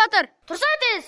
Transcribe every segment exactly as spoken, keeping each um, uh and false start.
жатыр. Турса тез.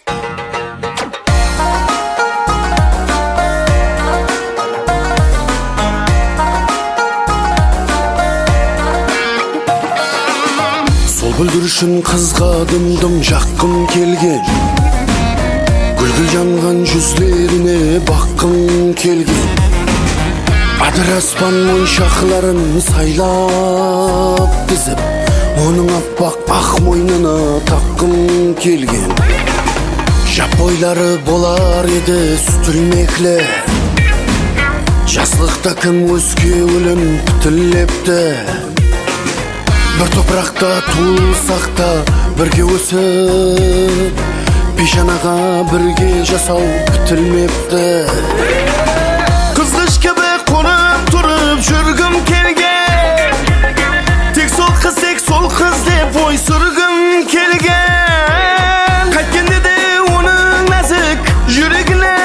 Сол бүлдіршін қызға дым-дым жаққым келген, гүл-гүл жанған жүзлеріне баққым келген, адыр аспан моншақларын сайлап дізіп, оның аппақ ақ мойнына таққым келген. Жап бойлары болар еді сүтілмеклі, жаслықта кім өзге өлім тілепті. Бір топырақта туылсақ та бірге өсіп, бейшанаға бірге жасау бітілмепті. Қызғыш кебе қонып тұрып жүргім келген, тек сол қыз, тек сол қыз деп ой сүргім келген. Қайткенде де оның нәзік жүрегіне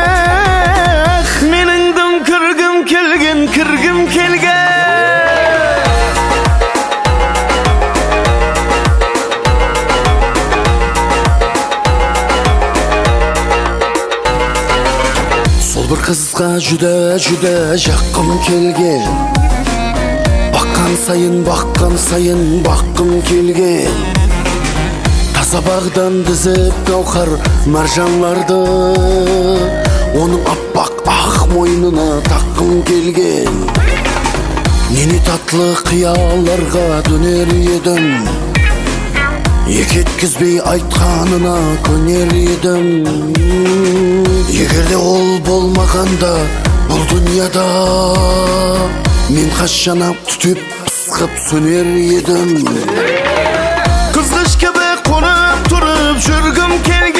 менің дым кіргім келген, кіргім келген. Бір қызға жүдә-жүдә жаққым келген, баққан сайын, баққан сайын баққым келген. Таза бағдан дізіп гауһар маржанларды оның аппақ ақ мойнына таққым келген. Нені татлы қияларға дөнер едім, екеткізбей айтқанына көнер едім. Егерде ол болмағанда бұл дүнияда мен қашанап түтеп пысқып сөнер едім. Қызғыш кебе қонып тұрып жүргім келген,